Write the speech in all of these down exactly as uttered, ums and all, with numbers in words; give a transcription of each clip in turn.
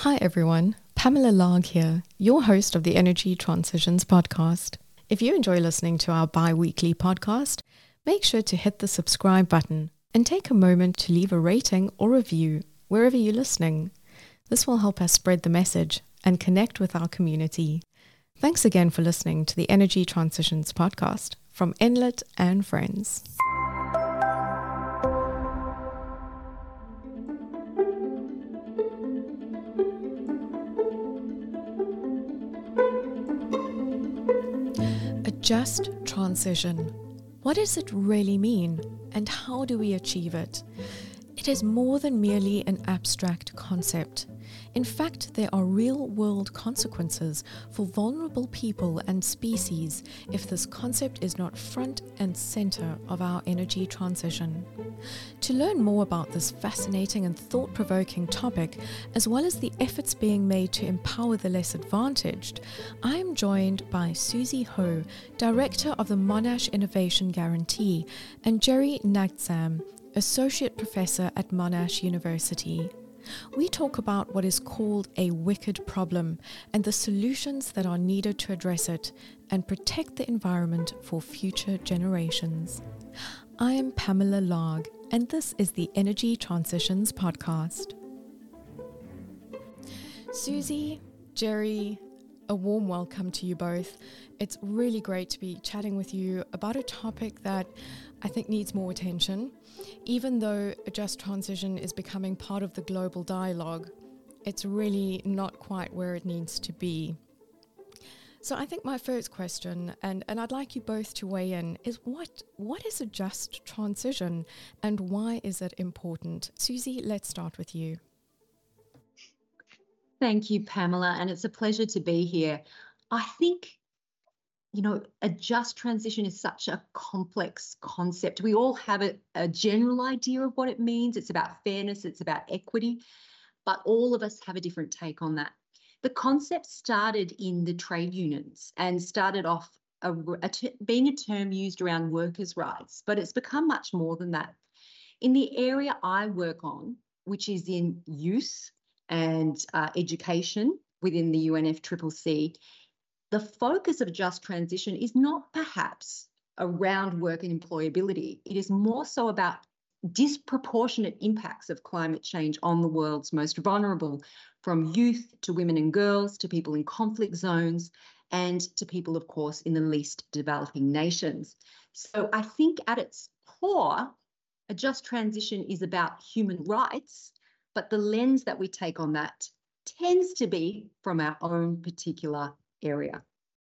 Hi everyone, Pamela Larg here, your host of the Energy Transitions podcast. If you enjoy listening to our bi-weekly podcast, make sure to hit the subscribe button and take a moment to leave a rating or review wherever you're listening. This will help us spread the message and connect with our community. Thanks again for listening to the Energy Transitions podcast from Enlit and Friends. A just transition. What does it really mean, and how do we achieve it? It is more than merely an abstract concept. In fact, there are real-world consequences for vulnerable people and species if this concept is not front and center of our energy transition. To learn more about this fascinating and thought-provoking topic, as well as the efforts being made to empower the less advantaged, I am joined by Susie Ho, Director of the Monash Innovation Guarantee, and Jerry Nagtsam, Associate Professor at Monash University. We talk about what is called a wicked problem and the solutions that are needed to address it and protect the environment for future generations. I am Pamela Larg, and this is the Energy Transitions podcast. Susie, Jerry, a warm welcome to you both. It's really great to be chatting with you about a topic that I think needs more attention. Even though a just transition is becoming part of the global dialogue, it's really not quite where it needs to be. So I think my first question, and, and I'd like you both to weigh in, is what what is a just transition and why is it important? Susie, let's start with you. Thank you, Pamela, and it's a pleasure to be here. I think, you know, a just transition is such a complex concept. We all have a, a general idea of what it means. It's about fairness, it's about equity, but all of us have a different take on that. The concept started in the trade unions and started off a, a t- being a term used around workers' rights, but it's become much more than that. In the area I work on, which is in youth and uh, education within the U N F C C C, the focus of a just transition is not perhaps around work and employability. It is more so about disproportionate impacts of climate change on the world's most vulnerable, from youth to women and girls, to people in conflict zones, and to people, of course, in the least developing nations. So I think at its core, a just transition is about human rights, but the lens that we take on that tends to be from our own particular area.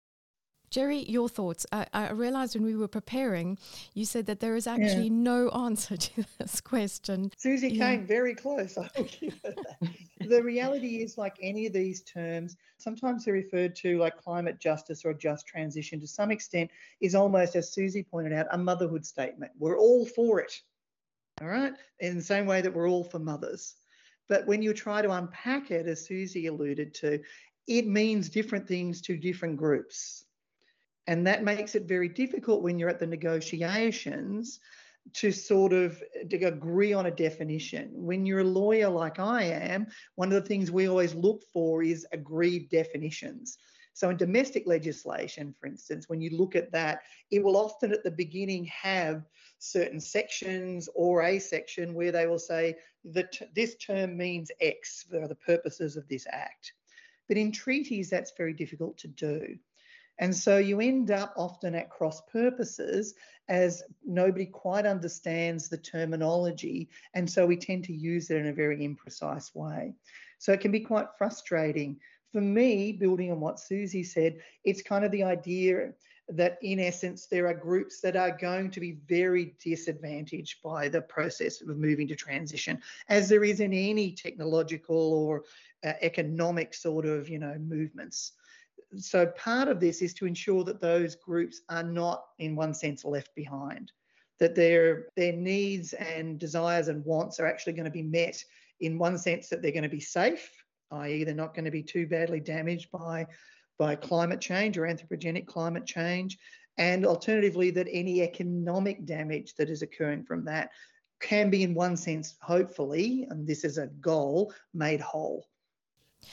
Jerry, your thoughts. I, I realized when we were preparing, you said that there is actually yeah. no answer to this question. Susie yeah. came very close. I will give her that. The reality is, like any of these terms, sometimes they're referred to like climate justice or just transition to some extent is almost, as Susie pointed out, a motherhood statement. We're all for it, all right? In the same way that we're all for mothers. But when you try to unpack it, as Susie alluded to, it means different things to different groups. And that makes it very difficult when you're at the negotiations to sort of to agree on a definition. When you're a lawyer like I am, one of the things we always look for is agreed definitions. So in domestic legislation, for instance, when you look at that, it will often at the beginning have certain sections or a section where they will say that this term means X for the purposes of this act. But in treaties, that's very difficult to do. And so you end up often at cross purposes as nobody quite understands the terminology. And so we tend to use it in a very imprecise way. So it can be quite frustrating. For me, building on what Susie said, it's kind of the idea that in essence, there are groups that are going to be very disadvantaged by the process of moving to transition, as there is in any technological or uh, economic sort of, you know, movements. So part of this is to ensure that those groups are not, in one sense, left behind, that their, their needs and desires and wants are actually going to be met in one sense, that they're going to be safe, that is they're not going to be too badly damaged by, by climate change or anthropogenic climate change, and alternatively that any economic damage that is occurring from that can be in one sense, hopefully, and this is a goal, made whole.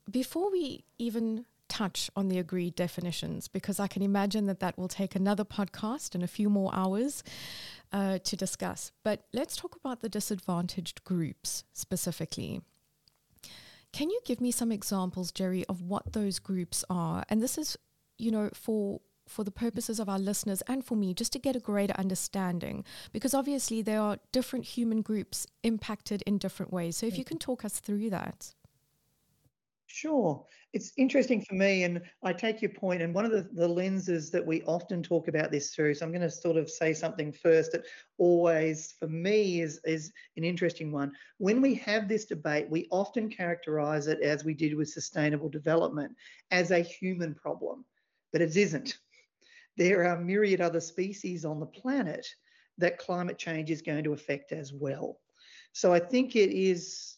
Before we even touch on the agreed definitions, because I can imagine that that will take another podcast and a few more hours uh, to discuss. But let's talk about the disadvantaged groups specifically. Can you give me some examples, Jerry, of what those groups are? And this is, you know, for for the purposes of our listeners and for me, just to get a greater understanding, because obviously there are different human groups impacted in different ways. So if you can talk us through that. Sure. It's interesting for me, and I take your point, and one of the, the lenses that we often talk about this through, so I'm going to sort of say something first that always, for me, is, is an interesting one. When we have this debate, we often characterise it, as we did with sustainable development, as a human problem, but it isn't. There are myriad other species on the planet that climate change is going to affect as well. So I think it is...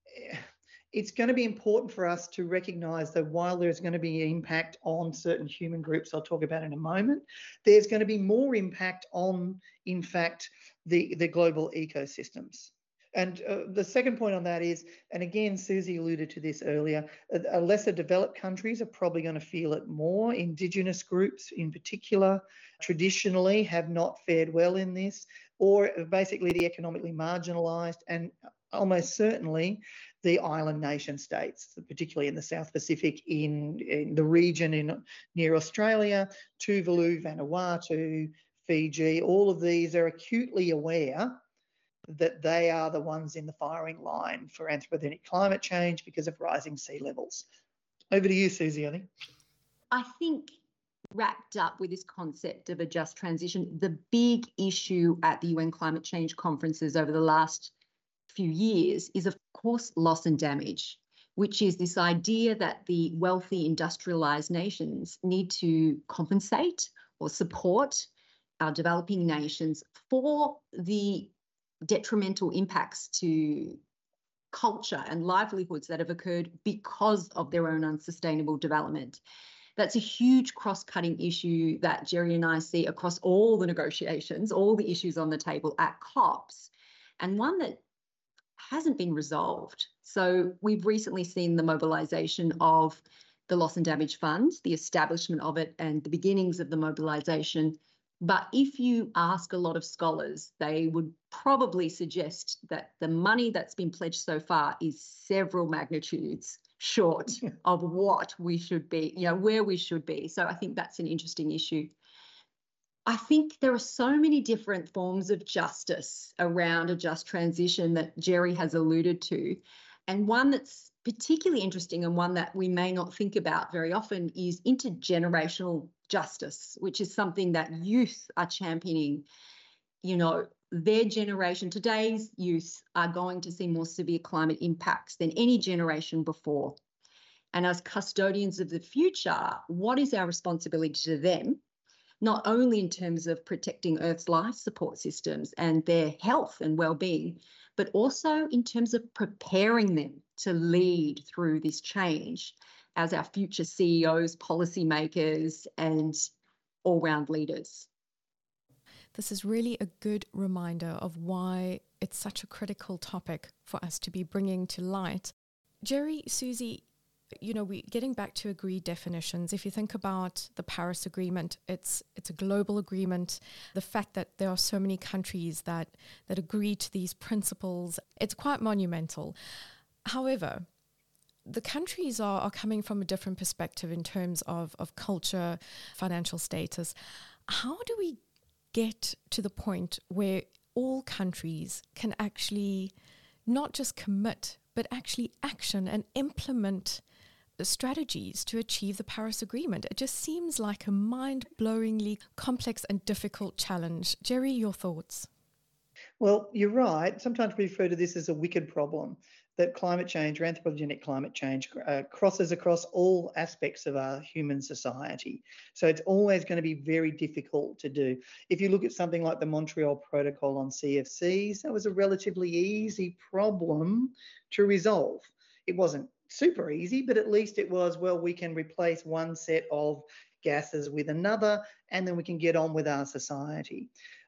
It's going to be important for us to recognise that while there's going to be an impact on certain human groups I'll talk about in a moment, there's going to be more impact on, in fact, the, the global ecosystems. And uh, the second point on that is, and again, Susie alluded to this earlier, uh, lesser developed countries are probably going to feel it more. Indigenous groups in particular traditionally have not fared well in this, or basically the economically marginalised, and almost certainly the island nation states, particularly in the South Pacific, in, in the region in near Australia, Tuvalu, Vanuatu, Fiji. All of these are acutely aware that they are the ones in the firing line for anthropogenic climate change because of rising sea levels. Over to you, Susie, I think. I think wrapped up with this concept of a just transition, the big issue at the U N climate change conferences over the last few years is, of course, loss and damage, which is this idea that the wealthy industrialized nations need to compensate or support our developing nations for the detrimental impacts to culture and livelihoods that have occurred because of their own unsustainable development. That's a huge cross-cutting issue that Jerry and I see across all the negotiations, all the issues on the table at COPs, and one that hasn't been resolved. So we've recently seen the mobilisation of the Loss and Damage Fund, the establishment of it and the beginnings of the mobilisation. But if you ask a lot of scholars, they would probably suggest that the money that's been pledged so far is several magnitudes short of what we should be, you know, where we should be. So I think that's an interesting issue. I think there are so many different forms of justice around a just transition that Jerry has alluded to. And one that's particularly interesting and one that we may not think about very often is intergenerational justice, which is something that youth are championing. You know, their generation, today's youth, are going to see more severe climate impacts than any generation before. And as custodians of the future, what is our responsibility to them? Not only in terms of protecting Earth's life support systems and their health and well-being, but also in terms of preparing them to lead through this change as our future C E Os, policymakers, and all-round leaders. This is really a good reminder of why it's such a critical topic for us to be bringing to light. Jerry, Susie, you know, we getting back to agreed definitions. If you think about the Paris Agreement, it's it's a global agreement. The fact that there are so many countries that that agree to these principles, it's quite monumental. However, the countries are, are coming from a different perspective in terms of, of culture, financial status. How do we get to the point where all countries can actually not just commit, but actually action and implement strategies to achieve the Paris Agreement? It just seems like a mind-blowingly complex and difficult challenge. Jerry, your thoughts? Well, you're right. Sometimes we refer to this as a wicked problem, that climate change or anthropogenic climate change uh, crosses across all aspects of our human society. So it's always going to be very difficult to do. If you look at something like the Montreal Protocol on C F Cs, that was a relatively easy problem to resolve. It wasn't super easy, but at least it was, well, we can replace one set of gases with another, and then we can get on with our society.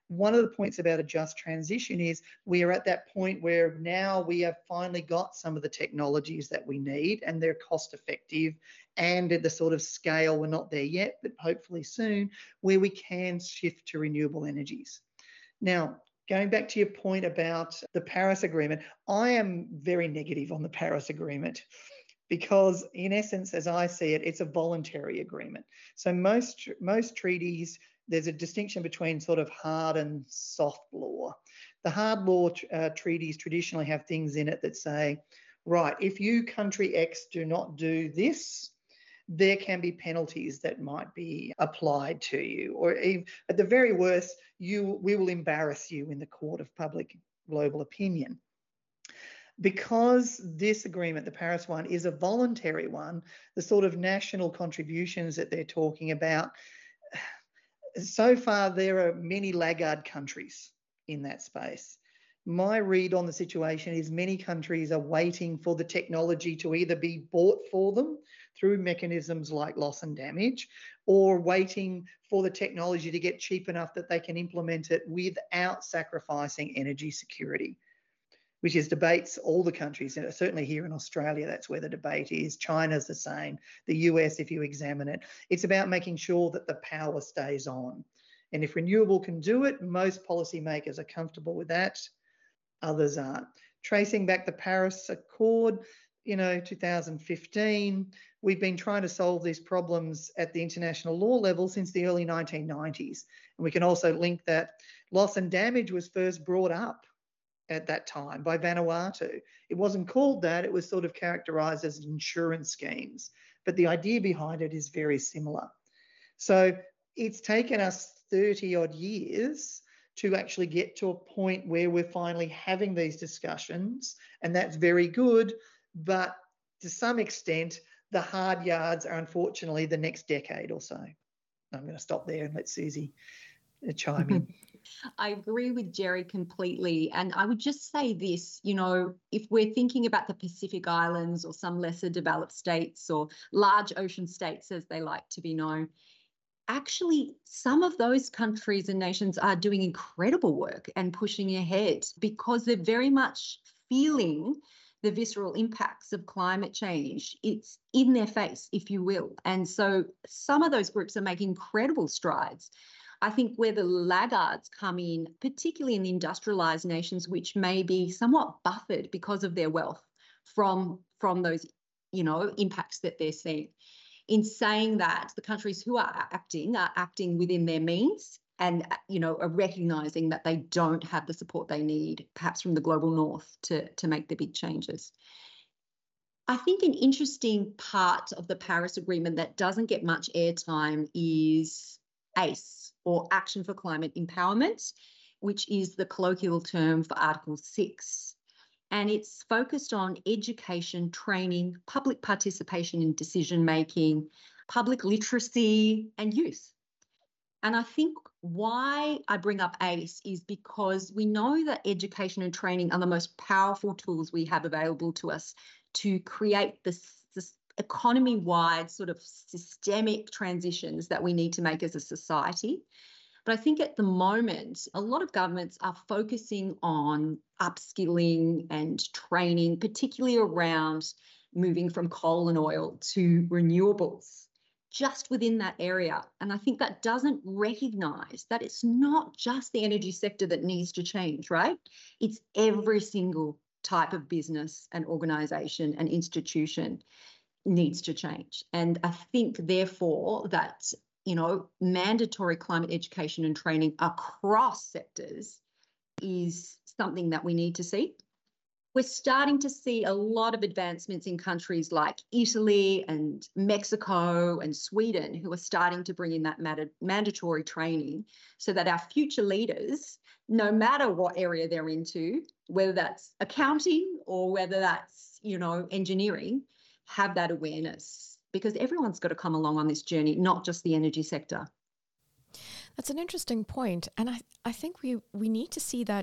One of the points about a just transition is we are at that point where now we have finally got some of the technologies that we need, and they're cost effective and at the sort of scale, we're not there yet, but hopefully soon, where we can shift to renewable energies. Now, going back to your point about the Paris Agreement, I am very negative on the Paris Agreement because, in essence, as I see it, it's a voluntary agreement. So most, most treaties, there's a distinction between sort of hard and soft law. The hard law uh, treaties traditionally have things in it that say, right, if you country X do not do this, there can be penalties that might be applied to you, or even, at the very worst, you we will embarrass you in the court of public global opinion. Because this agreement, the Paris one, is a voluntary one, the sort of national contributions that they're talking about, so far there are many laggard countries in that space. My read on the situation is many countries are waiting for the technology to either be bought for them through mechanisms like loss and damage, or waiting for the technology to get cheap enough that they can implement it without sacrificing energy security, which is debates all the countries, and certainly here in Australia, that's where the debate is. China's the same. The U S, if you examine it, it's about making sure that the power stays on. And if renewable can do it, most policymakers are comfortable with that. Others aren't. Tracing back the Paris Accord, you know, two thousand fifteen, we've been trying to solve these problems at the international law level since the early nineteen nineties. And we can also link that loss and damage was first brought up at that time by Vanuatu. It wasn't called that, it was sort of characterised as insurance schemes. But the idea behind it is very similar. So it's taken us thirty odd years to actually get to a point where we're finally having these discussions, and that's very good. But to some extent, the hard yards are unfortunately the next decade or so. I'm going to stop there and let Susie chime in. I agree with Jerry completely. And I would just say this, you know, if we're thinking about the Pacific Islands or some lesser developed states or large ocean states, as they like to be known, actually, some of those countries and nations are doing incredible work and pushing ahead because they're very much feeling the visceral impacts of climate change. It's in their face, if you will. And so some of those groups are making incredible strides. I think where the laggards come in, particularly in the industrialized nations, which may be somewhat buffered because of their wealth from, from those, you know, impacts that they're seeing. In saying that, the countries who are acting are acting within their means and, you know, are recognising that they don't have the support they need, perhaps from the global north, to, to make the big changes. I think an interesting part of the Paris Agreement that doesn't get much airtime is ACE, or Action for Climate Empowerment, which is the colloquial term for Article six. And it's focused on education, training, public participation in decision-making, public literacy and youth. And I think why I bring up ACE is because we know that education and training are the most powerful tools we have available to us to create this, this economy-wide sort of systemic transitions that we need to make as a society. But I think at the moment, a lot of governments are focusing on upskilling and training, particularly around moving from coal and oil to renewables, just within that area. And I think that doesn't recognise that it's not just the energy sector that needs to change, right? It's every single type of business and organisation and institution needs to change. And I think, therefore, that you know, mandatory climate education and training across sectors is something that we need to see. We're starting to see a lot of advancements in countries like Italy and Mexico and Sweden, who are starting to bring in that mandatory training so that our future leaders, no matter what area they're into, whether that's accounting or whether that's, you know, engineering, have that awareness. Because everyone's got to come along on this journey, not just the energy sector. That's an interesting point. And I, I think we, we need to see that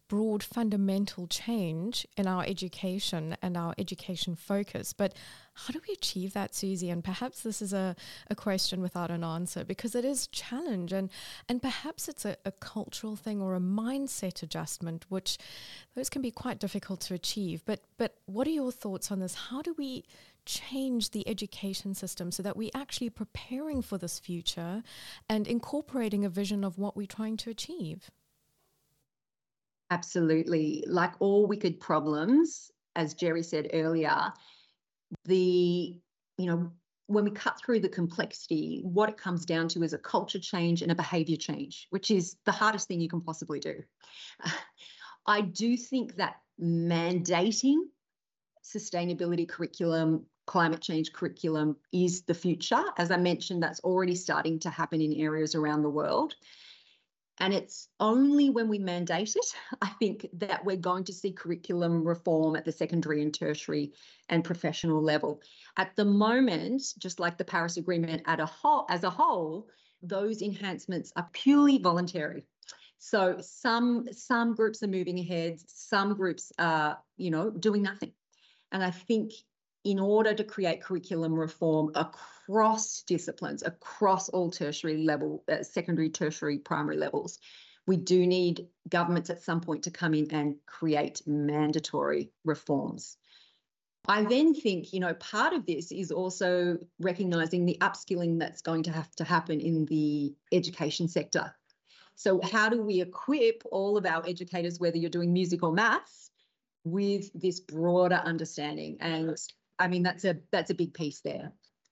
broad fundamental change in our education and our education focus. But how do we achieve that, Susie? And perhaps this is a, a question without an answer, because it is a challenge, and, and perhaps it's a, a cultural thing or a mindset adjustment, which those can be quite difficult to achieve. But but what are your thoughts on this? How do we change the education system so that we're actually preparing for this future and incorporating a vision of what we're trying to achieve? Absolutely. Like all wicked problems, as Jerry said earlier, the, you know, when we cut through the complexity, what it comes down to is a culture change and a behaviour change, which is the hardest thing you can possibly do. I do think that mandating sustainability curriculum, climate change curriculum is the future. As I mentioned, that's already starting to happen in areas around the world. And it's only when we mandate it, I think, that we're going to see curriculum reform at the secondary and tertiary and professional level. At the moment, just like the Paris Agreement at a whole, as a whole, those enhancements are purely voluntary. So some, some groups are moving ahead, some groups are, you know, doing nothing. And I think in order to create curriculum reform across disciplines, across all tertiary level, uh, secondary, tertiary, primary levels, we do need governments at some point to come in and create mandatory reforms. I then think, you know, part of this is also recognising the upskilling that's going to have to happen in the education sector. So how do we equip all of our educators, whether you're doing music or maths, with this broader understanding? And I mean, that's a that's a big piece there.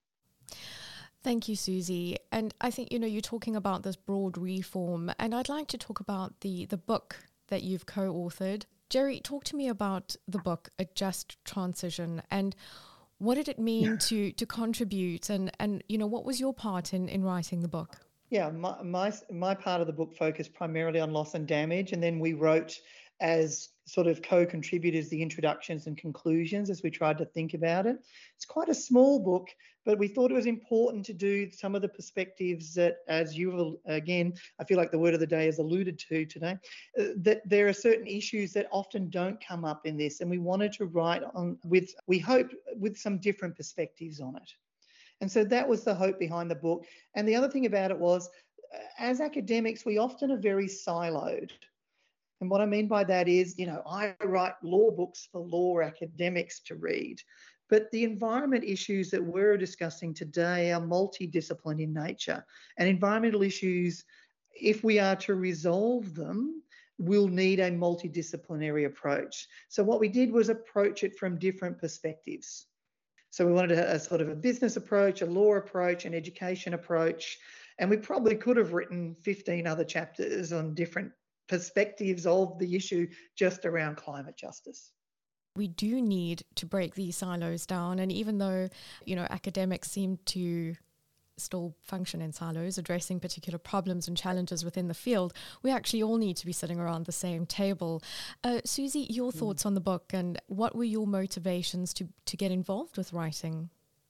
Thank you, Susie. And I think, you know, you're talking about this broad reform, and I'd like to talk about the, the book that you've co-authored. Jerry, talk to me about the book, A Just Transition, and what did it mean to to contribute, and, and you know, what was your part in, in writing the book? Yeah, my, my my part of the book focused primarily on loss and damage, and then we wrote as sort of co-contributors the introductions and conclusions as we tried to think about it. It's quite a small book, but we thought it was important to do some of the perspectives that, as you will, again, I feel like the word of the day is alluded to today, uh, that there are certain issues that often don't come up in this, and we wanted to write on with, we hope, with some different perspectives on it. And so that was the hope behind the book. And the other thing about it was, as academics, we often are very siloed. And what I mean by that is, you know, I write law books for law academics to read, but the environment issues that we're discussing today are multidisciplinary in nature. And environmental issues, if we are to resolve them, will need a multidisciplinary approach. So what we did was approach it from different perspectives. So we wanted a, a sort of a business approach, a law approach, an education approach, and we probably could have written fifteen other chapters on different perspectives of the issue just around climate justice. We do need to break these silos down, and even though, you know, academics seem to still function in silos, addressing particular problems and challenges within the field, we actually all need to be sitting around the same table. Uh, Susie, your mm. thoughts on the book, and what were your motivations to, to get involved with writing?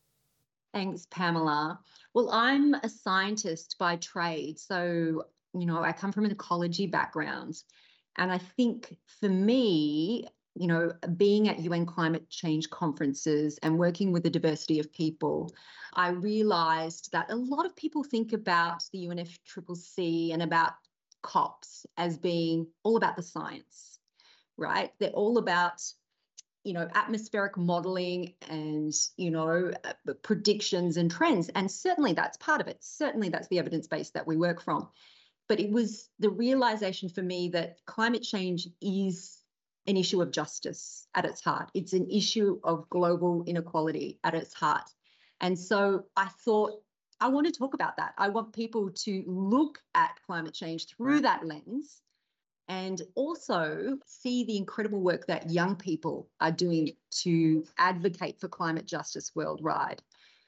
Thanks, Pamela. Well, I'm a scientist by trade, so, you know, I come from an ecology background. And I think for me, you know, being at U N climate change conferences and working with a diversity of people, I realised that a lot of people think about the U N F C C C and about COPs as being all about the science, right? They're all about, you know, atmospheric modelling and, you know, uh, predictions and trends. And certainly that's part of it. Certainly that's the evidence base that we work from. But it was the realisation for me that climate change is an issue of justice at its heart. It's an issue of global inequality at its heart. And so I thought, I want to talk about that. I want people to look at climate change through that lens and also see the incredible work that young people are doing to advocate for climate justice worldwide.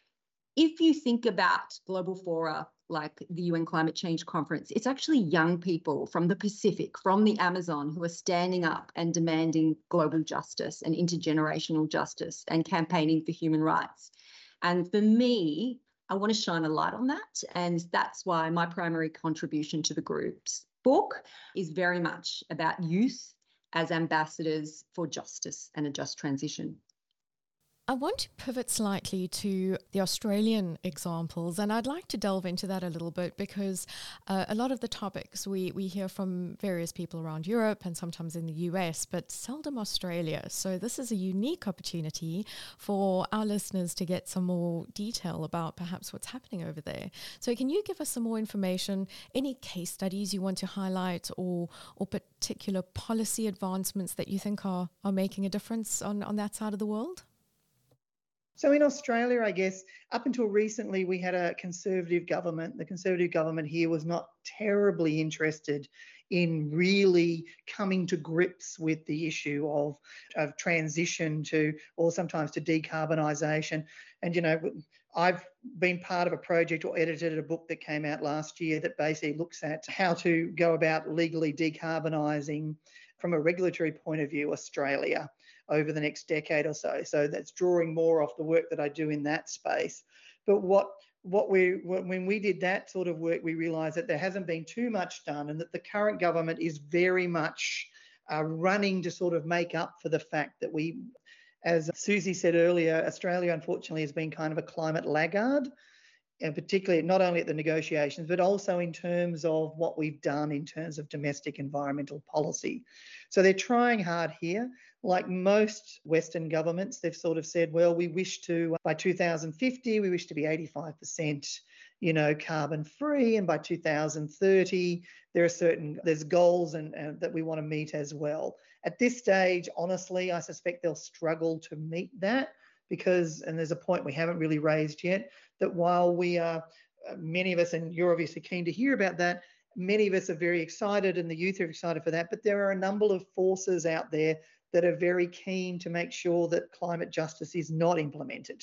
If you think about global fora like the U N Climate Change Conference, it's actually young people from the Pacific, from the Amazon, who are standing up and demanding global justice and intergenerational justice and campaigning for human rights. And for me, I want to shine a light on that. And that's why my primary contribution to the group's book is very much about youth as ambassadors for justice and a just transition. I want to pivot slightly to the Australian examples, and I'd like to delve into that a little bit because uh, a lot of the topics we, we hear from various people around Europe and sometimes in the U S, but seldom Australia. So this is a unique opportunity for our listeners to get some more detail about perhaps what's happening over there. So can you give us some more information, any case studies you want to highlight or or particular policy advancements that you think are, are making a difference on, on that side of the world? So in Australia, I guess, up until recently, we had a Conservative government. The Conservative government here was not terribly interested in really coming to grips with the issue of, of transition to, or sometimes to decarbonisation. And, you know, I've been part of a project or edited a book that came out last year that basically looks at how to go about legally decarbonising from a regulatory point of view, Australia, over the next decade or so. So that's drawing more off the work that I do in that space. But what what we when we did that sort of work, we realised that there hasn't been too much done, and that the current government is very much uh, running to sort of make up for the fact that we, as Susie said earlier, Australia unfortunately has been kind of a climate laggard, and particularly not only at the negotiations, but also in terms of what we've done in terms of domestic environmental policy. So they're trying hard here. Like most Western governments, they've sort of said, well, we wish to, by two thousand fifty, we wish to be eighty-five percent, you know, carbon free. And by two thousand thirty, there are certain, there's goals and, and that we want to meet as well. At this stage, honestly, I suspect they'll struggle to meet that because, and there's a point we haven't really raised yet, that while we are, many of us, and you're obviously keen to hear about that, many of us are very excited and the youth are excited for that, but there are a number of forces out there that are very keen to make sure that climate justice is not implemented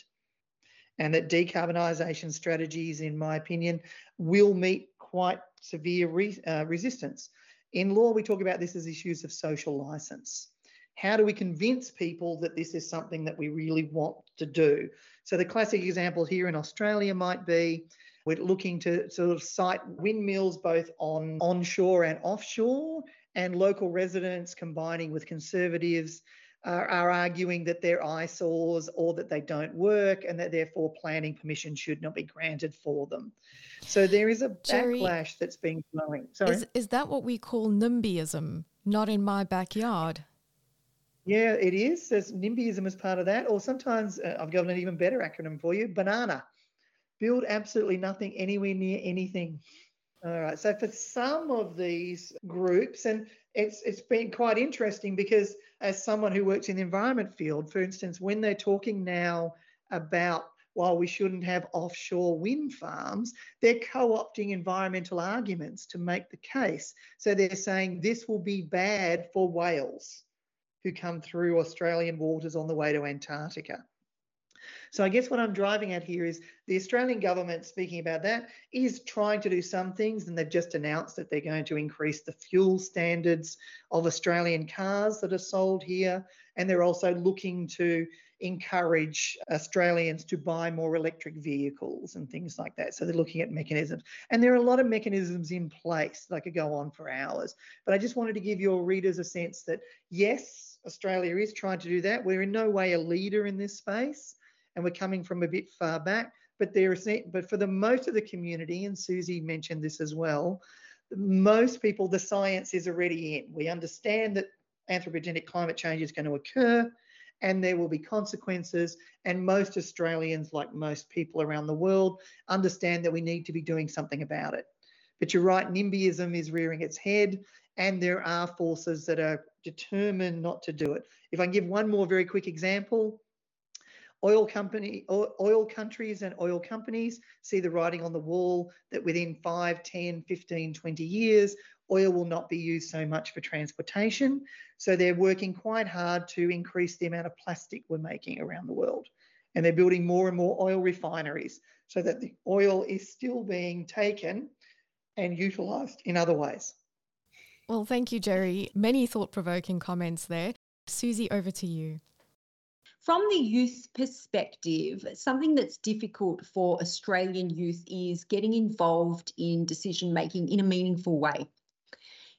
and that decarbonisation strategies, in my opinion, will meet quite severe re, uh, resistance. In law, we talk about this as issues of social licence. How do we convince people that this is something that we really want to do? So the classic example here in Australia might be we're looking to sort of site windmills both on onshore and offshore, and local residents combining with conservatives are, are arguing that they're eyesores or that they don't work and that therefore planning permission should not be granted for them. So there is a Jerry, backlash that's been growing. Sorry. Is, is that what we call NIMBYism? Not in my backyard. Yeah, it is. There's NIMBYism as part of that. Or sometimes uh, I've got an even better acronym for you, BANANA. Build absolutely nothing anywhere near anything. All right. So for some of these groups, and it's it's been quite interesting because as someone who works in the environment field, for instance, when they're talking now about, while we shouldn't have offshore wind farms, they're co-opting environmental arguments to make the case. So they're saying this will be bad for whales who come through Australian waters on the way to Antarctica. So I guess what I'm driving at here is the Australian government, speaking about that, is trying to do some things, and they've just announced that they're going to increase the fuel standards of Australian cars that are sold here, and they're also looking to encourage Australians to buy more electric vehicles and things like that. So they're looking at mechanisms. And there are a lot of mechanisms in place that I could go on for hours. But I just wanted to give your readers a sense that, yes, Australia is trying to do that. We're in no way a leader in this space, and we're coming from a bit far back, but there is, but for the most of the community, and Susie mentioned this as well, most people, the science is already in. We understand that anthropogenic climate change is going to occur and there will be consequences, and most Australians, like most people around the world, understand that we need to be doing something about it. But you're right, NIMBYism is rearing its head, and there are forces that are determined not to do it. If I can give one more very quick example, Oil company, oil countries and oil companies see the writing on the wall that within five, ten, fifteen, twenty years, oil will not be used so much for transportation. So they're working quite hard to increase the amount of plastic we're making around the world. And they're building more and more oil refineries so that the oil is still being taken and utilised in other ways. Well, thank you, Jerry. Many thought-provoking comments there. Susie, over to you. From the youth perspective, something that's difficult for Australian youth is getting involved in decision making in a meaningful way.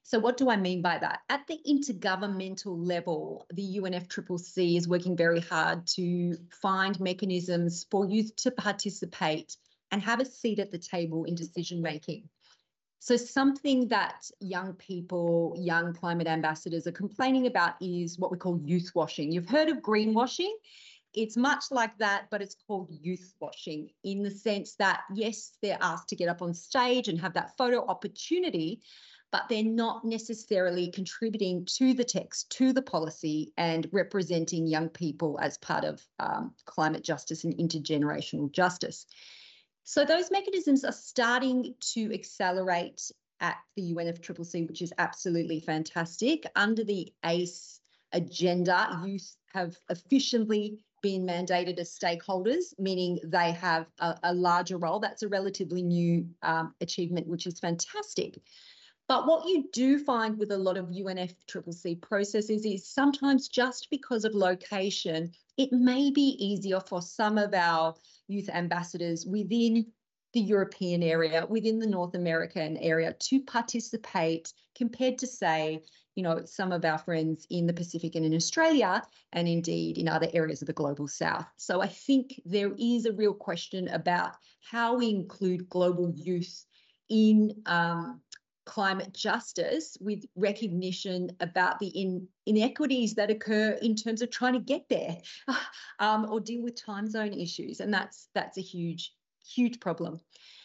So what do I mean by that? At the intergovernmental level, the U N F C C C is working very hard to find mechanisms for youth to participate and have a seat at the table in decision making. So something that young people, young climate ambassadors are complaining about is what we call youth washing. You've heard of greenwashing. It's much like that, but it's called youth washing in the sense that, yes, they're asked to get up on stage and have that photo opportunity, but they're not necessarily contributing to the text, to the policy, and representing young people as part of um, climate justice and intergenerational justice. So those mechanisms are starting to accelerate at the U N F C C C, which is absolutely fantastic. Under the A C E agenda, youth have officially been mandated as stakeholders, meaning they have a, a larger role. That's a relatively new um, achievement, which is fantastic. But what you do find with a lot of U N F C C C processes is sometimes just because of location, it may be easier for some of our youth ambassadors within the European area, within the North American area to participate compared to, say, you know, some of our friends in the Pacific and in Australia, and indeed in other areas of the global south. So I think there is a real question about how we include global youth in um, climate justice with recognition about the in, inequities that occur in terms of trying to get there um, or deal with time zone issues. And that's that's a huge, huge problem.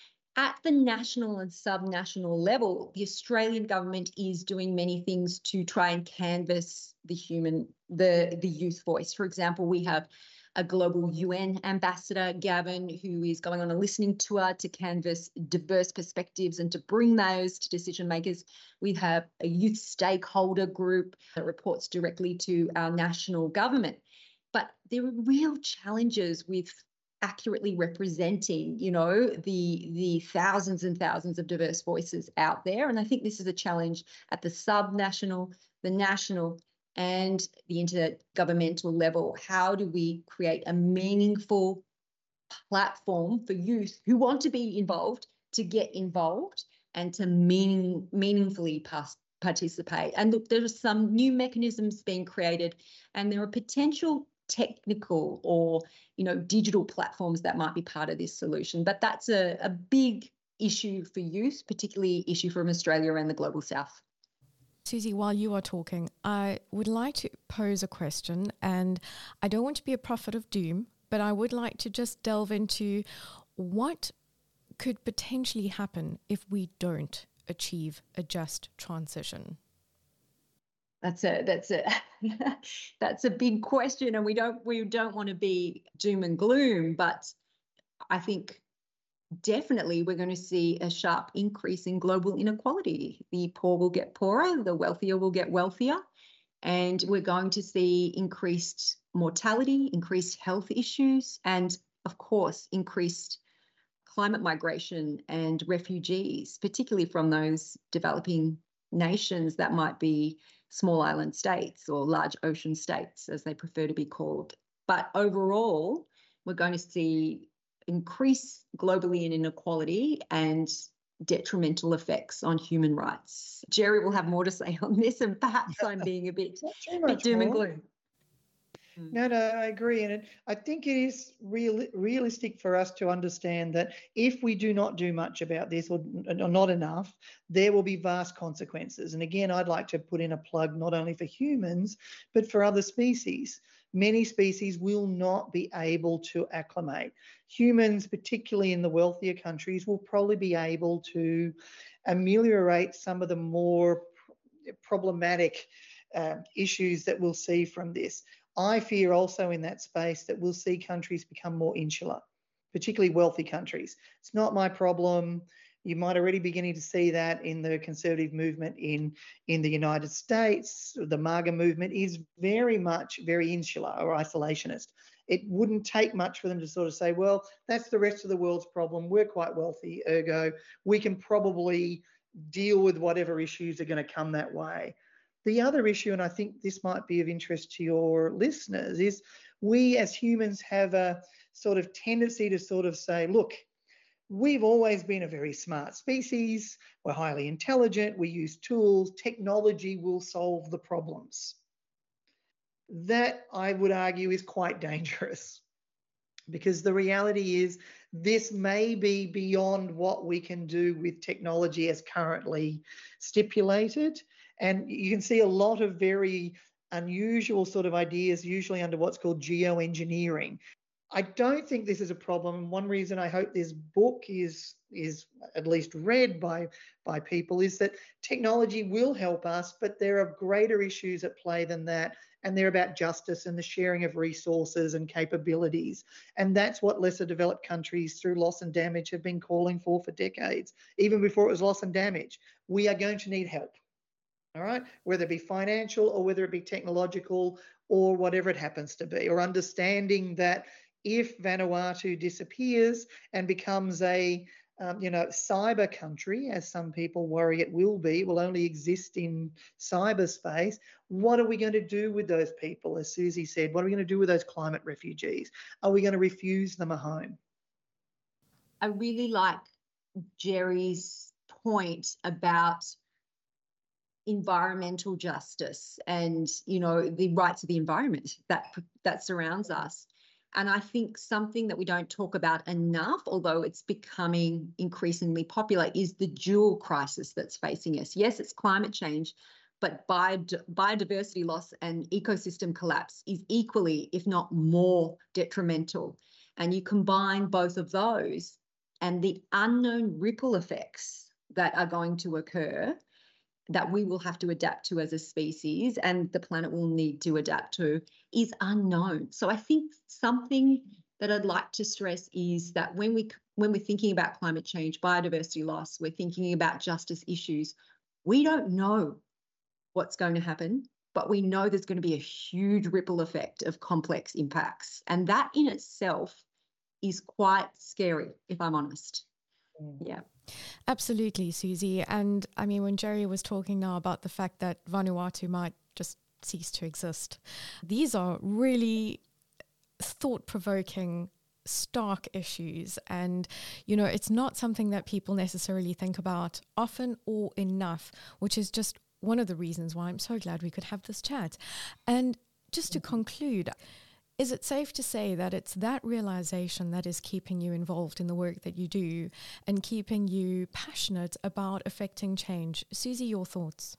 At the national and sub-national level, the Australian government is doing many things to try and canvass the human, the, the youth voice. For example, we have a global U N ambassador, Gavin, who is going on a listening tour to canvass diverse perspectives and to bring those to decision makers. We have a youth stakeholder group that reports directly to our national government. But there are real challenges with accurately representing, you know, the, the thousands and thousands of diverse voices out there. And I think this is a challenge at the sub-national, the national, and the intergovernmental level. How do we create a meaningful platform for youth who want to be involved to get involved and to meaning, meaningfully pass, participate? And look, there are some new mechanisms being created, and there are potential technical or, you know, digital platforms that might be part of this solution. But that's a, a big issue for youth, particularly issue from Australia and the global south. Susie, while you are talking, I would like to pose a question, and I don't want to be a prophet of doom, but I would like to just delve into what could potentially happen if we don't achieve a just transition. That's a that's a that's a big question, and we don't we don't want to be doom and gloom, but I think definitely we're going to see a sharp increase in global inequality. The poor will get poorer, the wealthier will get wealthier, and we're going to see increased mortality, increased health issues, and of course, increased climate migration and refugees, particularly from those developing nations that might be small island states or large ocean states, as they prefer to be called. But overall, we're going to see increase globally in inequality and detrimental effects on human rights. Jerry will have more to say on this, and perhaps I'm being a bit, bit doom more. and gloom. No, no, I agree. And it, I think it is real, realistic for us to understand that if we do not do much about this or, or not enough, there will be vast consequences. And again, I'd like to put in a plug not only for humans, but for other species. Many species will not be able to acclimate. Humans, particularly in the wealthier countries, will probably be able to ameliorate some of the more problematic uh, issues that we'll see from this. I fear also in that space that we'll see countries become more insular, particularly wealthy countries. It's not my problem. You might already be beginning to see that in the conservative movement in, in the United States. The MAGA movement is very much very insular or isolationist. It wouldn't take much for them to sort of say, well, that's the rest of the world's problem. We're quite wealthy, ergo, we can probably deal with whatever issues are going to come that way. The other issue, and I think this might be of interest to your listeners, is we as humans have a sort of tendency to sort of say, look, We've always been a very smart species. We're highly intelligent. We use tools. Technology will solve the problems. That, I would argue, is quite dangerous, because the reality is this may be beyond what we can do with technology as currently stipulated. And you can see a lot of very unusual sort of ideas, usually under what's called geoengineering. I don't think this is a problem. One reason I hope this book is is at least read by, by people is that technology will help us, but there are greater issues at play than that. And they're about justice and the sharing of resources and capabilities. And that's what lesser developed countries through loss and damage have been calling for for decades, even before it was loss and damage. We are going to need help, all right, whether it be financial or whether it be technological or whatever it happens to be, or understanding that if Vanuatu disappears and becomes a Um, you know, cyber country, as some people worry it will be, will only exist in cyberspace. What are we going to do with those people? As Susie said, what are we going to do with those climate refugees? Are we going to refuse them a home? I really like Jerry's point about environmental justice and, you know, the rights of the environment that that surrounds us. And I think something that we don't talk about enough, although it's becoming increasingly popular, is the dual crisis that's facing us. Yes, it's climate change, but biod- biodiversity loss and ecosystem collapse is equally, if not more, detrimental. And you combine both of those and the unknown ripple effects that are going to occur that we will have to adapt to as a species and the planet will need to adapt to is unknown. So I think something that I'd like to stress is that when we when we're thinking about climate change, biodiversity loss, we're thinking about justice issues, we don't know what's going to happen, but we know there's going to be a huge ripple effect of complex impacts. And that in itself is quite scary, if I'm honest. Yeah. Absolutely, Susie. And I mean, when Jerry was talking now about the fact that Vanuatu might just cease to exist, these are really thought-provoking, stark issues. And, you know, it's not something that people necessarily think about often or enough, which is just one of the reasons why I'm so glad we could have this chat. And just to conclude, is it safe to say that it's that realization that is keeping you involved in the work that you do and keeping you passionate about affecting change? Susie, your thoughts?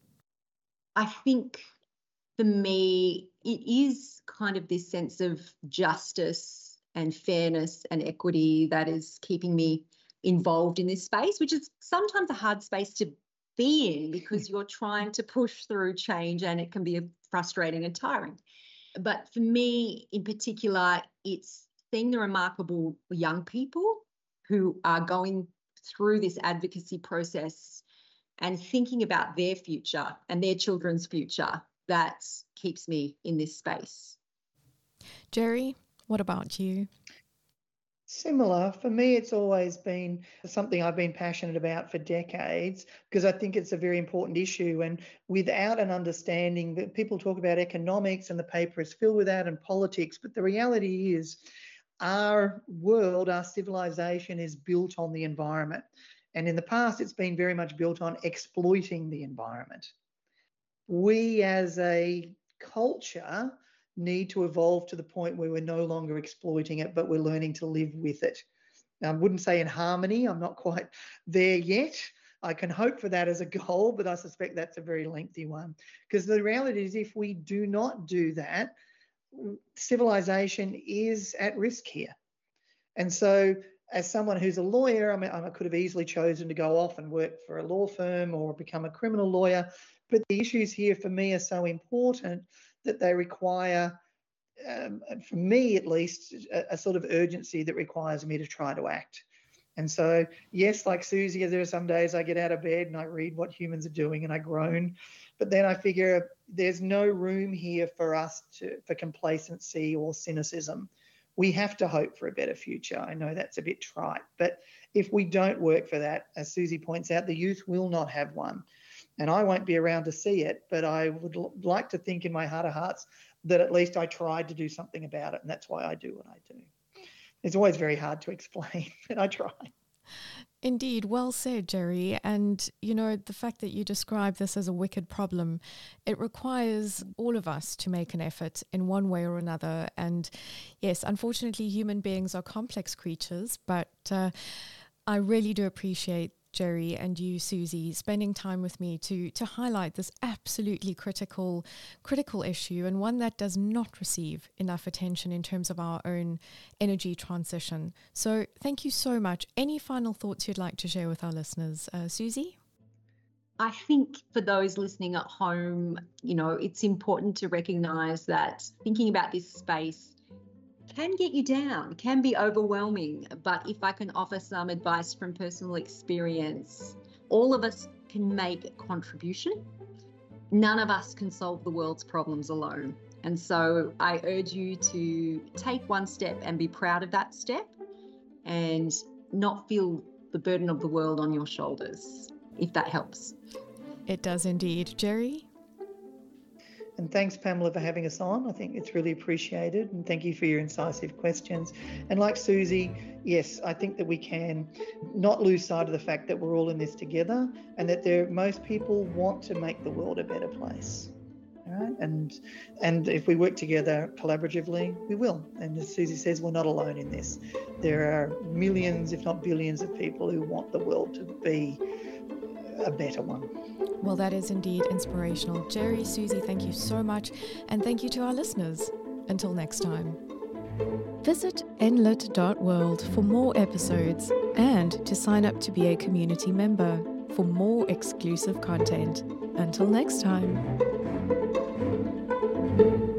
I think for me, it is kind of this sense of justice and fairness and equity that is keeping me involved in this space, which is sometimes a hard space to be in because you're trying to push through change and it can be frustrating and tiring. But for me in particular, it's seeing the remarkable young people who are going through this advocacy process and thinking about their future and their children's future that keeps me in this space. Jerry, what about you? Similar. For me, it's always been something I've been passionate about for decades because I think it's a very important issue. And without an understanding that people talk about economics and the paper is filled with that and politics, but the reality is our world, our civilization is built on the environment. And in the past, it's been very much built on exploiting the environment. We as a culture need to evolve to the point where we're no longer exploiting it, but we're learning to live with it. Now, I wouldn't say in harmony. I'm not quite there yet. I can hope for that as a goal, but I suspect that's a very lengthy one. Because the reality is if we do not do that, civilization is at risk here. And so as someone who's a lawyer, I mean, I could have easily chosen to go off and work for a law firm or become a criminal lawyer. But the issues here for me are so important that they require, um, for me at least, a, a sort of urgency that requires me to try to act. And so, yes, like Susie, there are some days I get out of bed and I read what humans are doing and I groan. But then I figure there's no room here for us to, for complacency or cynicism. We have to hope for a better future. I know that's a bit trite, but if we don't work for that, as Susie points out, the youth will not have one. And I won't be around to see it, but I would l- like to think in my heart of hearts that at least I tried to do something about it, and that's why I do what I do. It's always very hard to explain, but I try. Indeed, well said, Jerry. And, you know, the fact that you describe this as a wicked problem, it requires all of us to make an effort in one way or another. And yes, unfortunately, human beings are complex creatures, but uh, I really do appreciate Jerry and you, Susie, spending time with me to to highlight this absolutely critical critical issue, and one that does not receive enough attention in terms of our own energy transition. So thank you so much. Any final thoughts you'd like to share with our listeners, uh, Susie? I think for those listening at home, you know, it's important to recognise that thinking about this space can get you down, can be overwhelming. But if I can offer some advice from personal experience, all of us can make a contribution. None of us can solve the world's problems alone. And so I urge you to take one step and be proud of that step and not feel the burden of the world on your shoulders, if that helps. It does indeed. Jerry? And thanks, Pamela, for having us on. I think it's really appreciated. And thank you for your incisive questions. And like Susie, yes, I think that we can not lose sight of the fact that we're all in this together, and that there most people want to make the world a better place. All right? And and if we work together collaboratively, we will. And as Susie says, we're not alone in this. There are millions, if not billions, of people who want the world to be a better one. Well, that is indeed inspirational. Jerry, Susie, thank you so much. And thank you to our listeners. Until next time. Visit n lit dot world for more episodes and to sign up to be a community member for more exclusive content. Until next time.